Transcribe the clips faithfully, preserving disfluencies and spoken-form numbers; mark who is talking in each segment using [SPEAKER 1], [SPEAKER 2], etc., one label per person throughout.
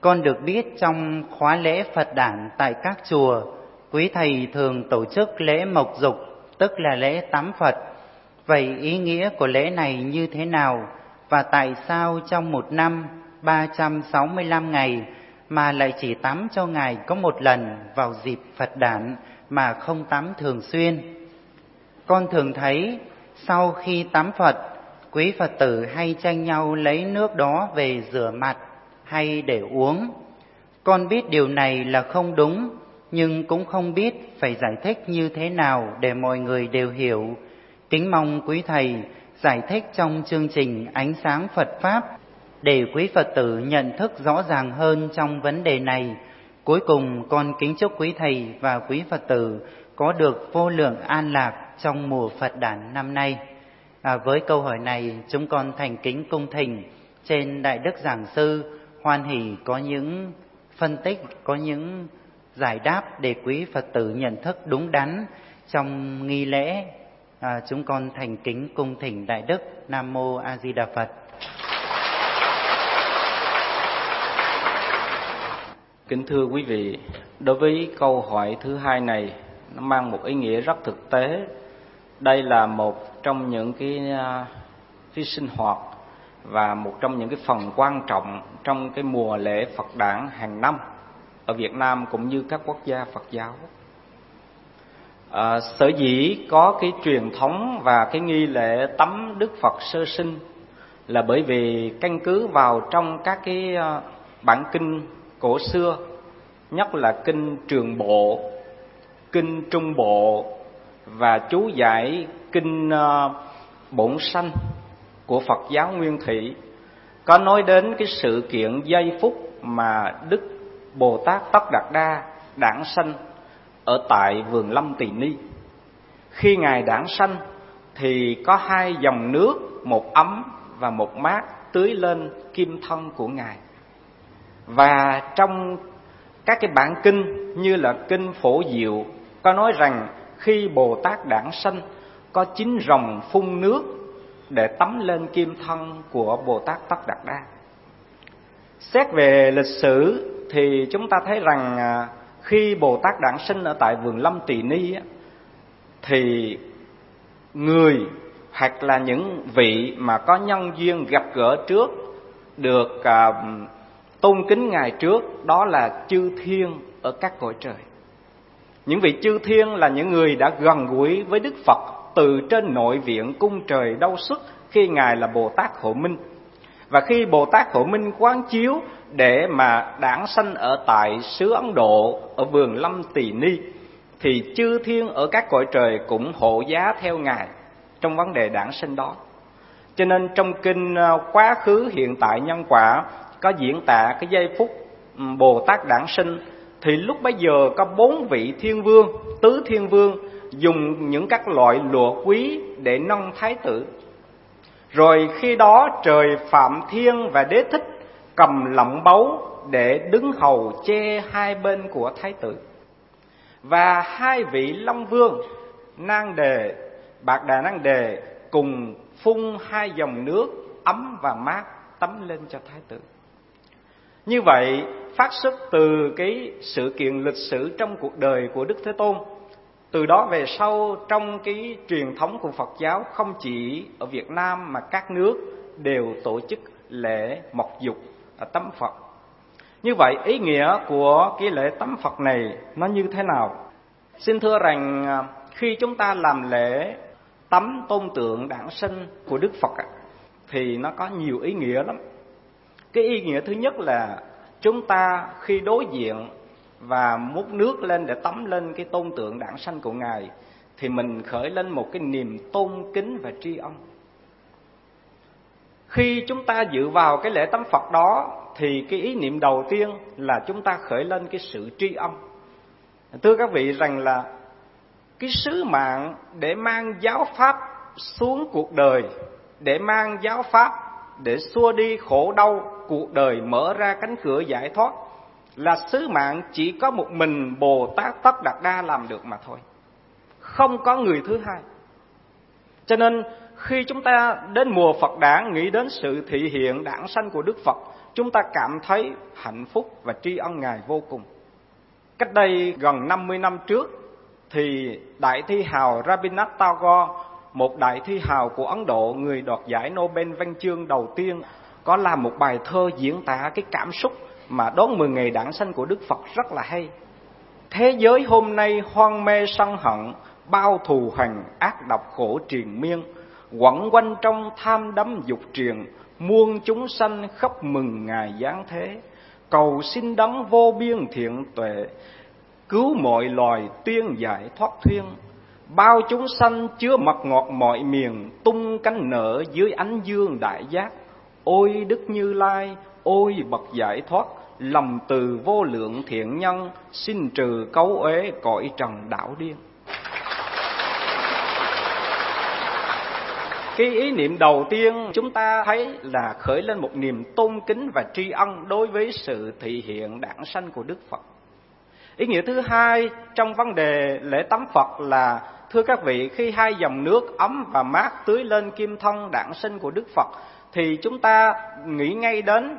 [SPEAKER 1] Con được biết trong khóa lễ Phật đản tại các chùa, quý thầy thường tổ chức lễ mộc dục, tức là lễ tắm Phật. Vậy ý nghĩa của lễ này như thế nào? Và tại sao trong một năm ba trăm sáu mươi lăm ngày mà lại chỉ tắm cho Ngài có một lần vào dịp Phật đản mà không tắm thường xuyên? Con thường thấy sau khi tắm Phật, quý Phật tử hay tranh nhau lấy nước đó về rửa mặt hay để uống. Con biết điều này là không đúng, nhưng cũng không biết phải giải thích như thế nào để mọi người đều hiểu. Kính mong quý thầy giải thích trong chương trình Ánh sáng Phật Pháp để quý Phật tử nhận thức rõ ràng hơn trong vấn đề này. Cuối cùng con kính chúc quý thầy và quý Phật tử có được vô lượng an lạc trong mùa Phật đản năm nay. À, với câu hỏi này chúng con thành kính cung thỉnh trên Đại Đức Giảng Sư hoan hỷ có những phân tích, có những giải đáp để quý Phật tử nhận thức đúng đắn trong nghi lễ. À, chúng con thành kính cung thỉnh Đại Đức. Nam Mô A Di Đà Phật.
[SPEAKER 2] Kính thưa quý vị, đối với câu hỏi thứ hai này, nó mang một ý nghĩa rất thực tế. Đây là một trong những cái, cái sinh hoạt và một trong những cái phần quan trọng trong cái mùa lễ Phật đản hàng năm ở Việt Nam cũng như các quốc gia Phật giáo. À, sở dĩ có cái truyền thống và cái nghi lễ tắm Đức Phật sơ sinh là bởi vì căn cứ vào trong các cái bản kinh cổ xưa, nhất là kinh Trường Bộ, kinh Trung Bộ và chú giải kinh Bổn Sanh của Phật giáo Nguyên Thủy, có nói đến cái sự kiện giây phút mà Đức Bồ Tát Tất Đạt Đa đản sanh ở tại vườn Lâm Tỳ Ni. Khi Ngài đản sanh thì có hai dòng nước, một ấm và một mát tưới lên kim thân của Ngài. Và trong các cái bản kinh như là kinh Phổ Diệu có nói rằng khi Bồ Tát đản sanh có chín rồng phun nước để tắm lên kim thân của Bồ Tát Tất Đạt Đa. Xét về lịch sử thì chúng ta thấy rằng khi Bồ Tát đản sinh ở tại vườn Lâm Tỳ Ni thì người hoặc là những vị mà có nhân duyên gặp gỡ trước, được uh, tôn kính Ngài trước, đó là chư thiên ở các cõi trời. Những vị chư thiên là những người đã gần gũi với Đức Phật từ trên nội viện cung trời Đâu Xuất khi Ngài là Bồ Tát Hộ Minh. Và khi Bồ Tát Hộ Minh quán chiếu để mà đản sanh ở tại xứ Ấn Độ, ở vườn Lâm Tỳ Ni, thì chư thiên ở các cõi trời cũng hộ giá theo Ngài trong vấn đề đản sinh đó. Cho nên trong kinh Quá Khứ Hiện Tại Nhân Quả có diễn tả cái giây phút Bồ Tát đản sinh, thì lúc bấy giờ có bốn vị thiên vương, tứ thiên vương dùng những các loại lụa quý để nâng thái tử. Rồi khi đó trời Phạm Thiên và Đế Thích cầm lọng báu để đứng hầu che hai bên của thái tử. Và hai vị Long Vương, Nang Đề, Bạc Đà Năng Đề cùng phun hai dòng nước ấm và mát tắm lên cho thái tử. Như vậy phát xuất từ cái sự kiện lịch sử trong cuộc đời của Đức Thế Tôn. Từ đó về sau trong cái truyền thống của Phật giáo, không chỉ ở Việt Nam mà các nước đều tổ chức lễ mộc dục tắm Phật. Như vậy ý nghĩa của cái lễ tắm Phật này nó như thế nào? Xin thưa rằng khi chúng ta làm lễ tắm tôn tượng đản sinh của Đức Phật thì nó có nhiều ý nghĩa lắm. Cái ý nghĩa thứ nhất là chúng ta khi đối diện và múc nước lên để tắm lên cái tôn tượng đản sanh của Ngài thì mình khởi lên một cái niềm tôn kính và tri ân. Khi chúng ta dự vào cái lễ tắm Phật đó thì cái ý niệm đầu tiên là chúng ta khởi lên cái sự tri ân. Thưa các vị rằng là cái sứ mạng để mang giáo pháp xuống cuộc đời, để mang giáo pháp để xua đi khổ đau cuộc đời, mở ra cánh cửa giải thoát, là sứ mạng chỉ có một mình Bồ Tát Tất Đạt Đa làm được mà thôi, không có người thứ hai. Cho nên khi chúng ta đến mùa Phật đản nghĩ đến sự thị hiện đản sanh của Đức Phật, chúng ta cảm thấy hạnh phúc và tri ân Ngài vô cùng. Cách đây gần năm mươi năm trước thì đại thi hào Rabindranath Tagore, một đại thi hào của Ấn Độ, người đoạt giải Nobel văn chương đầu tiên, có làm một bài thơ diễn tả cái cảm xúc mà đón mừng ngày đản sanh của Đức Phật rất là hay. Thế giới hôm nay hoang mê sân hận, bao thù hằn ác độc khổ triền miên, quẩn quanh trong tham đắm dục triền, muôn chúng sanh khóc mừng Ngài giáng thế. Cầu xin đấng vô biên thiện tuệ, cứu mọi loài tuyên giải thoát thuyên. Bao chúng sanh chứa mật ngọt mọi miền, tung cánh nở dưới ánh dương đại giác. Ôi Đức Như Lai, ôi bậc giải thoát, lòng từ vô lượng thiện nhân, xin trừ cấu uế cõi trần đảo điên. Cái ý niệm đầu tiên chúng ta thấy là khởi lên một niềm tôn kính và tri ân đối với sự thị hiện đản sanh của Đức Phật. Ý nghĩa thứ hai trong vấn đề lễ tắm Phật là, thưa các vị, khi hai dòng nước ấm và mát tưới lên kim thân đản sinh của Đức Phật thì chúng ta nghĩ ngay đến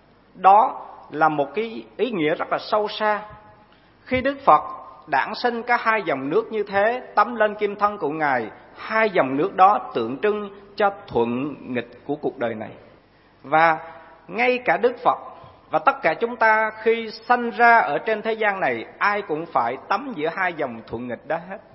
[SPEAKER 2] đó là một cái ý nghĩa rất là sâu xa. Khi Đức Phật đản sinh có hai dòng nước như thế tắm lên kim thân của Ngài, hai dòng nước đó tượng trưng cho thuận nghịch của cuộc đời này. Và ngay cả Đức Phật và tất cả chúng ta khi sanh ra ở trên thế gian này, ai cũng phải tắm giữa hai dòng thuận nghịch đó hết.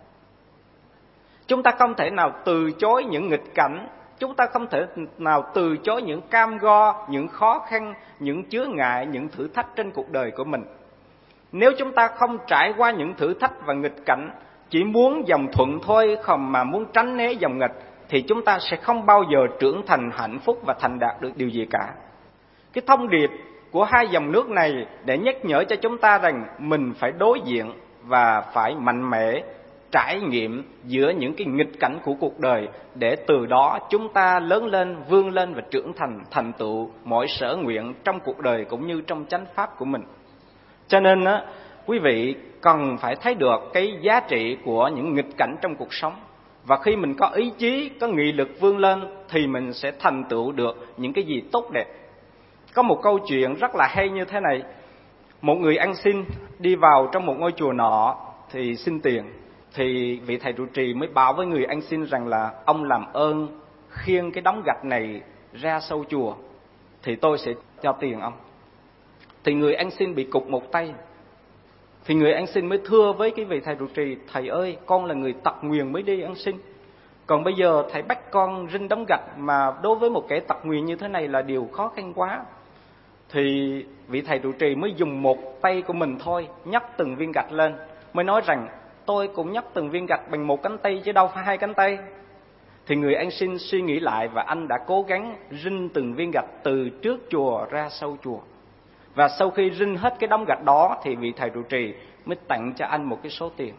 [SPEAKER 2] Chúng ta không thể nào từ chối những nghịch cảnh, chúng ta không thể nào từ chối những cam go, những khó khăn, những chướng ngại, những thử thách trên cuộc đời của mình. Nếu chúng ta không trải qua những thử thách và nghịch cảnh, chỉ muốn dòng thuận thôi, không mà muốn tránh né dòng nghịch, thì chúng ta sẽ không bao giờ trưởng thành hạnh phúc và thành đạt được điều gì cả. Cái thông điệp của hai dòng nước này để nhắc nhở cho chúng ta rằng mình phải đối diện và phải mạnh mẽ trải nghiệm giữa những cái nghịch cảnh của cuộc đời, để từ đó chúng ta lớn lên, vươn lên và trưởng thành, thành tựu mọi sở nguyện trong cuộc đời cũng như trong chánh pháp của mình. Cho nên á, quý vị cần phải thấy được cái giá trị của những nghịch cảnh trong cuộc sống. Và khi mình có ý chí, có nghị lực vươn lên thì mình sẽ thành tựu được những cái gì tốt đẹp. Có một câu chuyện rất là hay như thế này. Một người ăn xin đi vào trong một ngôi chùa nọ thì xin tiền. Thì vị thầy trụ trì mới bảo với người ăn xin rằng là ông làm ơn khiêng cái đống gạch này ra sau chùa thì tôi sẽ cho tiền ông. Thì người ăn xin bị cụt một tay. Thì người ăn xin mới thưa với cái vị thầy trụ trì: thầy ơi, con là người tật nguyền mới đi ăn xin, còn bây giờ thầy bắt con rinh đống gạch, mà đối với một kẻ tật nguyền như thế này là điều khó khăn quá. Thì vị thầy trụ trì mới dùng một tay của mình thôi, nhấc từng viên gạch lên, mới nói rằng tôi cũng nhấc từng viên gạch bằng một cánh tay chứ đâu phải hai cánh tay. Thì người ăn xin suy nghĩ lại và anh đã cố gắng rinh từng viên gạch từ trước chùa ra sau chùa. Và sau khi rinh hết cái đống gạch đó thì vị thầy trụ trì mới tặng cho anh một cái số tiền.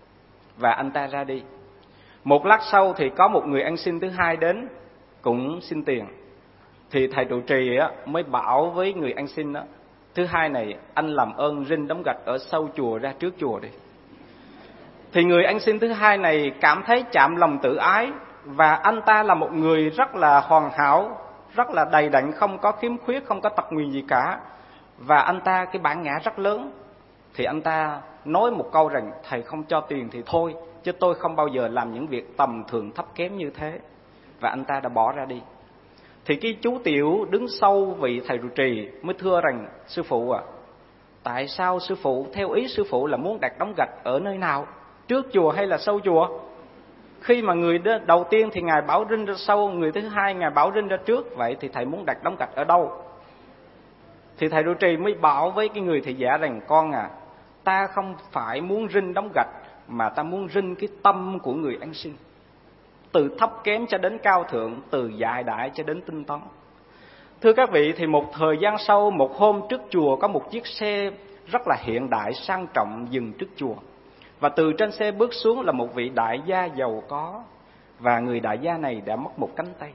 [SPEAKER 2] Và anh ta ra đi. Một lát sau thì có một người ăn xin thứ hai đến cũng xin tiền. Thì thầy trụ trì á, mới bảo với người ăn xin đó: thứ hai này, anh làm ơn rinh đống gạch ở sau chùa ra trước chùa đi. Thì người ăn xin thứ hai này cảm thấy chạm lòng tự ái, và anh ta là một người rất là hoàn hảo, rất là đầy đặn, không có khiếm khuyết, không có tật nguyền gì cả. Và anh ta cái bản ngã rất lớn. Thì anh ta nói một câu rằng: thầy không cho tiền thì thôi, chứ tôi không bao giờ làm những việc tầm thường thấp kém như thế. Và anh ta đã bỏ ra đi. Thì cái chú tiểu đứng sau vị thầy trụ trì mới thưa rằng: sư phụ à, tại sao sư phụ, theo ý sư phụ là muốn đặt đống gạch ở nơi nào, trước chùa hay là sau chùa? Khi mà người đầu tiên thì ngài bảo rinh ra sau, người thứ hai ngài bảo rinh ra trước, vậy thì thầy muốn đặt đống gạch ở đâu? Thì thầy trụ trì mới bảo với cái người thị giả rằng: con à, ta không phải muốn rinh đống gạch, mà ta muốn rinh cái tâm của người ăn xin, từ thấp kém cho đến cao thượng, từ dại đại cho đến tinh tấn. Thưa các vị, thì một thời gian sau, một hôm trước chùa có một chiếc xe rất là hiện đại sang trọng dừng trước chùa. Và từ trên xe bước xuống là một vị đại gia giàu có. Và người đại gia này đã mất một cánh tay.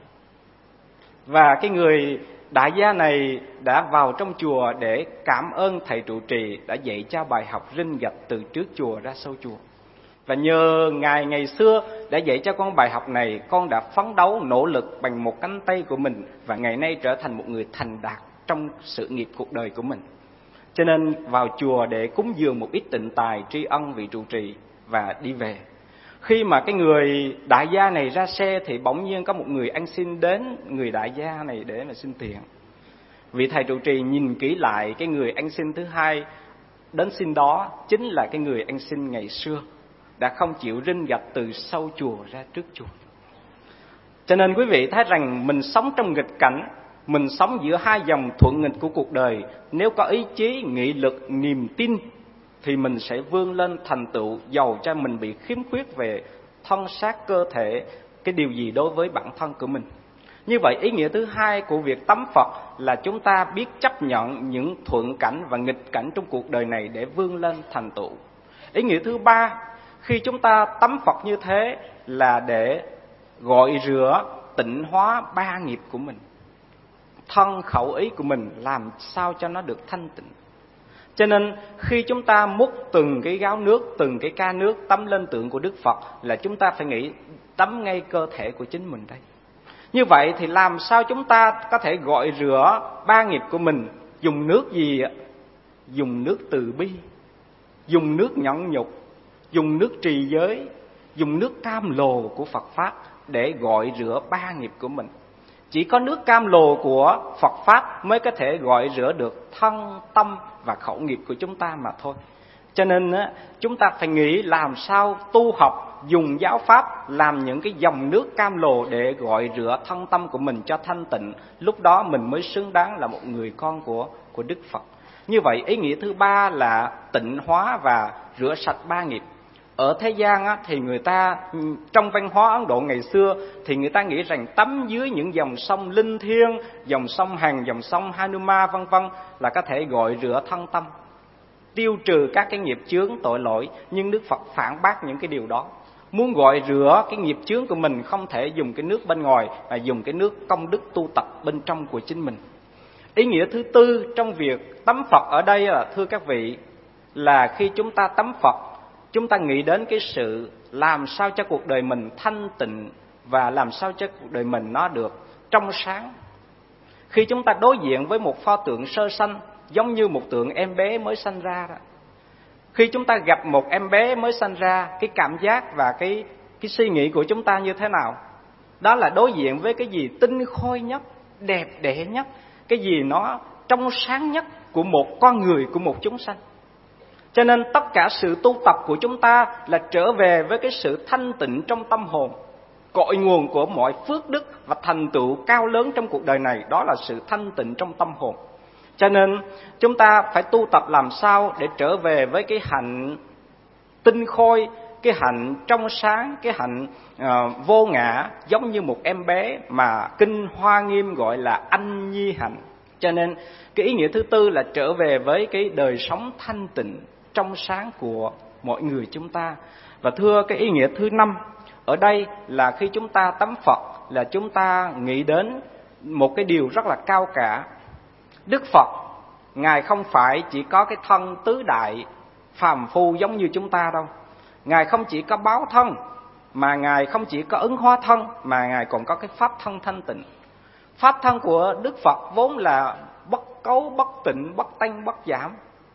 [SPEAKER 2] Và cái người đại gia này đã vào trong chùa để cảm ơn thầy trụ trì đã dạy cho bài học rinh gạch từ trước chùa ra sau chùa. Và nhờ ngài ngày xưa đã dạy cho con bài học này, con đã phấn đấu nỗ lực bằng một cánh tay của mình, và ngày nay trở thành một người thành đạt trong sự nghiệp cuộc đời của mình. Cho nên vào chùa để cúng dường một ít tịnh tài tri ân vị trụ trì và đi về. Khi mà cái người đại gia này ra xe thì bỗng nhiên có một người ăn xin đến người đại gia này để mà xin tiền. Vị thầy trụ trì nhìn kỹ lại cái người ăn xin thứ hai đến xin đó chính là cái người ăn xin ngày xưa đã không chịu rinh gạch từ sau chùa ra trước chùa. Cho nên quý vị thấy rằng mình sống trong nghịch cảnh, mình sống giữa hai dòng thuận nghịch của cuộc đời. Nếu có ý chí, nghị lực, niềm tin thì mình sẽ vươn lên thành tựu, dầu cho mình bị khiếm khuyết về thân xác cơ thể, cái điều gì đối với bản thân của mình. Như vậy ý nghĩa thứ hai của việc tắm Phật là chúng ta biết chấp nhận những thuận cảnh và nghịch cảnh trong cuộc đời này để vươn lên thành tựu. Ý nghĩa thứ ba, khi chúng ta tắm Phật như thế là để gọi rửa, tịnh hóa ba nghiệp của mình, thân khẩu ý của mình làm sao cho nó được thanh tịnh. Cho nên khi chúng ta múc từng cái gáo nước, từng cái ca nước tắm lên tượng của Đức Phật là chúng ta phải nghĩ tắm ngay cơ thể của chính mình đây. Như vậy thì làm sao chúng ta có thể gọi rửa ba nghiệp của mình? Dùng nước gì ạ? Dùng nước từ bi, dùng nước nhẫn nhục, dùng nước trì giới, dùng nước cam lồ của Phật Pháp để gọi rửa ba nghiệp của mình. Chỉ có nước cam lồ của Phật Pháp mới có thể gọi rửa được thân, tâm và khẩu nghiệp của chúng ta mà thôi. Cho nên chúng ta phải nghĩ làm sao tu học, dùng giáo Pháp làm những cái dòng nước cam lồ để gọi rửa thân tâm của mình cho thanh tịnh. Lúc đó mình mới xứng đáng là một người con của, của Đức Phật. Như vậy ý nghĩa thứ ba là tịnh hóa và rửa sạch ba nghiệp. Ở thế gian á, thì người ta, trong văn hóa Ấn Độ ngày xưa thì người ta nghĩ rằng tắm dưới những dòng sông linh thiêng, dòng sông Hằng, dòng sông Hanuma vân vân là có thể gọi rửa thân tâm, tiêu trừ các cái nghiệp chướng tội lỗi. Nhưng Đức Phật phản bác những cái điều đó. Muốn gọi rửa cái nghiệp chướng của mình không thể dùng cái nước bên ngoài, mà dùng cái nước công đức tu tập bên trong của chính mình. Ý nghĩa thứ tư trong việc tắm Phật ở đây là, thưa các vị, là khi chúng ta tắm Phật, chúng ta nghĩ đến cái sự làm sao cho cuộc đời mình thanh tịnh và làm sao cho cuộc đời mình nó được trong sáng. Khi chúng ta đối diện với một pho tượng sơ sanh, giống như một tượng em bé mới sanh ra đó. Khi chúng ta gặp một em bé mới sanh ra, cái cảm giác và cái, cái suy nghĩ của chúng ta như thế nào? Đó là đối diện với cái gì tinh khôi nhất, đẹp đẽ nhất, cái gì nó trong sáng nhất của một con người, của một chúng sanh. Cho nên tất cả sự tu tập của chúng ta là trở về với cái sự thanh tịnh trong tâm hồn. Cội nguồn của mọi phước đức và thành tựu cao lớn trong cuộc đời này đó là sự thanh tịnh trong tâm hồn. Cho nên chúng ta phải tu tập làm sao để trở về với cái hạnh tinh khôi, cái hạnh trong sáng, cái hạnh uh, vô ngã, giống như một em bé mà Kinh Hoa Nghiêm gọi là anh nhi hạnh. Cho nên cái ý nghĩa thứ tư là trở về với cái đời sống thanh tịnh trong sáng của mọi người chúng ta. Và thưa cái ý nghĩa thứ năm ở đây là khi chúng ta tắm Phật là chúng ta nghĩ đến một cái điều rất là cao cả. Đức Phật Ngài không phải chỉ có cái thân tứ đại phàm phu giống như chúng ta đâu. Ngài không chỉ có báo thân, mà Ngài không chỉ có ứng hóa thân, mà Ngài còn có cái pháp thân thanh tịnh. Pháp thân của Đức Phật vốn là bất cấu, bất tịnh, bất tanh, bất giảm,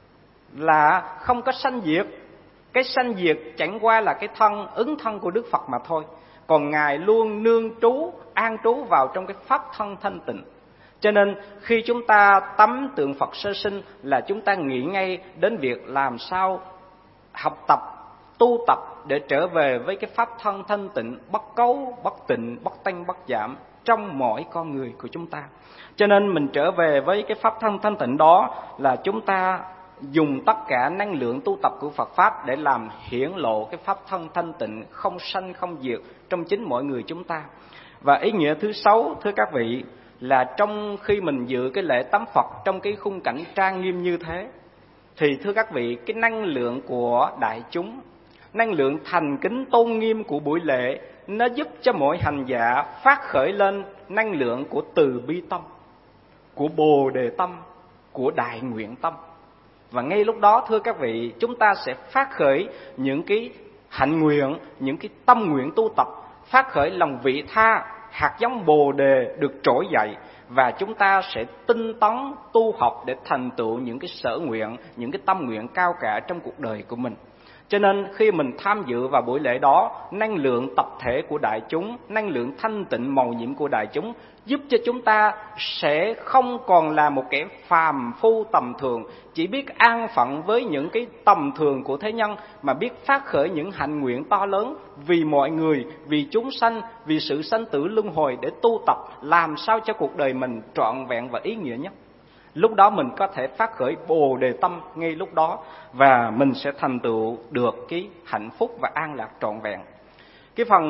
[SPEAKER 2] là không có sanh diệt. Cái sanh diệt chẳng qua là cái thân, ứng thân của Đức Phật mà thôi. Còn Ngài luôn nương trú, an trú vào trong cái pháp thân thanh tịnh. Cho nên khi chúng ta tắm tượng Phật sơ sinh là chúng ta nghĩ ngay đến việc làm sao học tập, tu tập để trở về với cái pháp thân thanh tịnh, bất cấu, bất tịnh, bất tanh, bất giảm trong mỗi con người của chúng ta. Cho nên mình trở về với cái pháp thân thanh tịnh đó là chúng ta dùng tất cả năng lượng tu tập của Phật Pháp để làm hiển lộ cái pháp thân thanh tịnh không sanh không diệt trong chính mỗi người chúng ta. Và ý nghĩa thứ sáu, thưa các vị, là trong khi mình dự cái lễ tắm Phật trong cái khung cảnh trang nghiêm như thế, thì thưa các vị, cái năng lượng của đại chúng, năng lượng thành kính tôn nghiêm của buổi lễ, nó giúp cho mỗi hành giả phát khởi lên năng lượng của từ bi tâm, của bồ đề tâm, của đại nguyện tâm. Và ngay lúc đó, thưa các vị, chúng ta sẽ phát khởi những cái hạnh nguyện, những cái tâm nguyện tu tập, phát khởi lòng vị tha, hạt giống bồ đề được trỗi dậy. và chúng ta sẽ tinh tấn tu học để thành tựu những cái sở nguyện, những cái tâm nguyện cao cả trong cuộc đời của mình. Cho nên khi mình tham dự vào buổi lễ đó, năng lượng tập thể của đại chúng, năng lượng thanh tịnh màu nhiệm của đại chúng giúp cho chúng ta sẽ không còn là một kẻ phàm phu tầm thường, chỉ biết an phận với những cái tầm thường của thế nhân, mà biết phát khởi những hạnh nguyện to lớn vì mọi người, vì chúng sanh, vì sự sanh tử luân hồi, để tu tập làm sao cho cuộc đời mình trọn vẹn và ý nghĩa nhất. Lúc đó mình có thể phát khởi Bồ Đề tâm ngay lúc đó, và mình sẽ thành tựu được cái hạnh phúc và an lạc trọn vẹn. Cái phần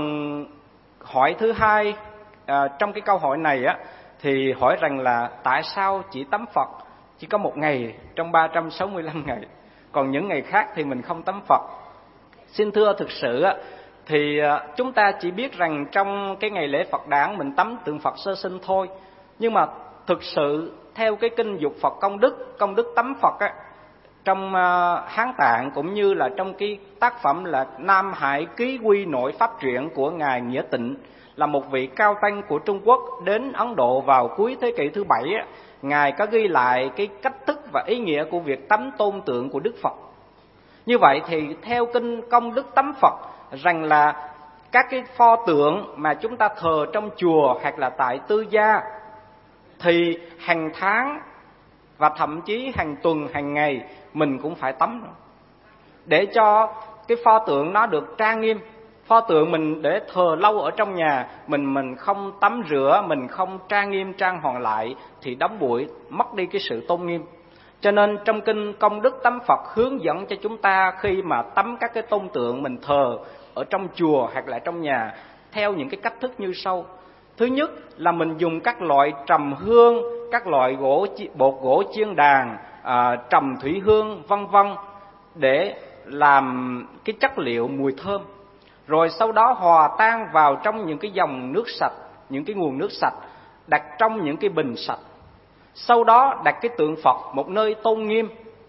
[SPEAKER 2] hỏi thứ hai à, trong cái câu hỏi này á, thì hỏi rằng là tại sao chỉ tắm Phật chỉ có một ngày trong ba trăm sáu mươi lăm ngày, còn những ngày khác thì mình không tắm Phật? Xin thưa, thực sự á, thì chúng ta chỉ biết rằng trong cái ngày lễ Phật đản mình tắm tượng Phật sơ sinh thôi. Nhưng mà thực sự theo cái kinh Dục Phật Công Đức, Công Đức Tắm Phật á, trong Hán Tạng cũng như là trong cái tác phẩm là Nam Hải Ký Quy Nội Pháp Truyện của Ngài Nghĩa Tịnh, là một vị cao tăng của Trung Quốc đến Ấn Độ vào cuối thế kỷ thứ bảy á, Ngài có ghi lại cái cách thức và ý nghĩa của việc tắm tôn tượng của Đức Phật. Như vậy thì theo kinh Công Đức Tắm Phật rằng là các cái pho tượng mà chúng ta thờ trong chùa hoặc là tại tư gia thì hàng tháng và thậm chí hàng tuần, hàng ngày mình cũng phải tắm, để cho cái pho tượng nó được trang nghiêm. Pho tượng mình để thờ lâu ở trong nhà, mình mình không tắm rửa, mình không trang nghiêm trang hoàng lại thì đóng bụi, mất đi cái sự tôn nghiêm. Cho nên trong kinh Công Đức Tắm Phật hướng dẫn cho chúng ta khi mà tắm các cái tôn tượng mình thờ ở trong chùa hoặc là trong nhà theo những cái cách thức như sau. Thứ nhất là mình dùng các loại trầm hương, các loại gỗ bột gỗ chiên đàn, à, trầm thủy hương vân vân để làm cái chất liệu mùi thơm. Rồi sau đó hòa tan vào trong những cái dòng nước sạch, những cái nguồn nước sạch, đặt trong những cái bình sạch. Sau đó đặt cái tượng Phật một nơi tôn nghiêm.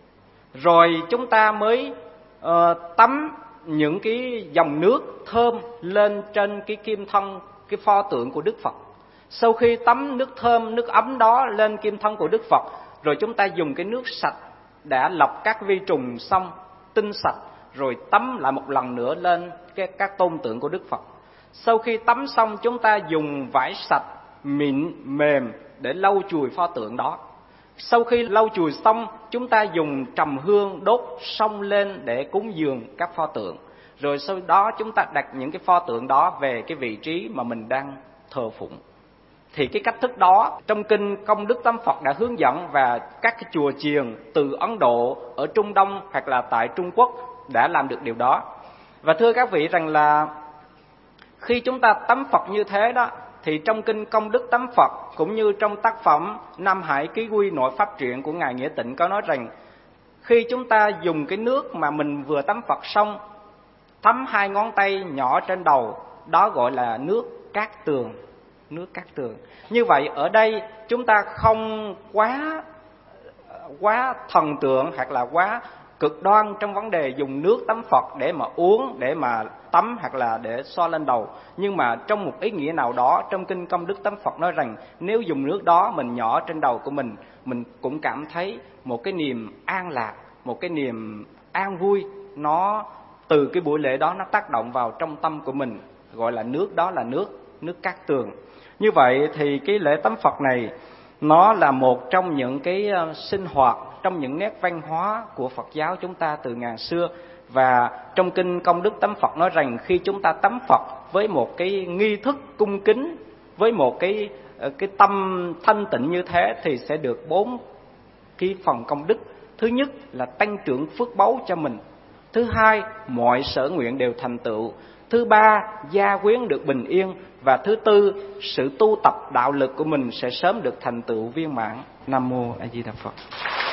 [SPEAKER 2] Rồi chúng ta mới uh, tắm những cái dòng nước thơm lên trên cái kim thân, cái pho tượng của Đức Phật. Sau khi tắm nước thơm, nước ấm đó lên kim thân của Đức Phật, rồi chúng ta dùng cái nước sạch đã lọc các vi trùng xong, tinh sạch, rồi tắm lại một lần nữa lên cái, các tôn tượng của Đức Phật. Sau khi tắm xong, chúng ta dùng vải sạch, mịn, mềm để lau chùi pho tượng đó. Sau khi lau chùi xong, chúng ta dùng trầm hương đốt xông lên để cúng dường các pho tượng. Rồi sau đó chúng ta đặt những cái pho tượng đó về cái vị trí mà mình đang thờ phụng. Thì cái cách thức đó trong kinh Công Đức Tắm Phật đã hướng dẫn, và các cái chùa chiền từ Ấn Độ, ở Trung Đông hoặc là tại Trung Quốc đã làm được điều đó. Và thưa các vị rằng là khi chúng ta tắm Phật như thế đó, thì trong kinh Công Đức Tắm Phật cũng như trong tác phẩm Nam Hải Ký Quy Nội Pháp Truyện của Ngài Nghĩa Tịnh có nói rằng khi chúng ta dùng cái nước mà mình vừa tắm Phật xong, thấm hai ngón tay nhỏ trên đầu, đó gọi là nước cát tường. Nước cát tường. Như vậy ở đây chúng ta không quá quá thần tượng hoặc là quá cực đoan trong vấn đề dùng nước tắm Phật để mà uống, để mà tắm hoặc là để xoa lên đầu. Nhưng mà trong một ý nghĩa nào đó, trong kinh Công Đức Tắm Phật nói rằng nếu dùng nước đó mình nhỏ trên đầu của mình, mình cũng cảm thấy một cái niềm an lạc, một cái niềm an vui, nó từ cái buổi lễ đó nó tác động vào trong tâm của mình, gọi là nước đó là nước nước cát tường. Như vậy thì cái lễ tắm Phật này nó là một trong những cái sinh hoạt, trong những nét văn hóa của Phật giáo chúng ta từ ngàn xưa. Và trong kinh Công Đức Tắm Phật nói rằng khi chúng ta tắm Phật với một cái nghi thức cung kính, với một cái cái tâm thanh tịnh như thế, thì sẽ được bốn cái phần công đức. Thứ nhất là tăng trưởng phước báu cho mình. Thứ hai, mọi sở nguyện đều thành tựu. Thứ ba, gia quyến được bình yên. Và thứ tư, sự tu tập đạo lực của mình sẽ sớm được thành tựu viên mãn. Nam Mô A Di Đà Phật.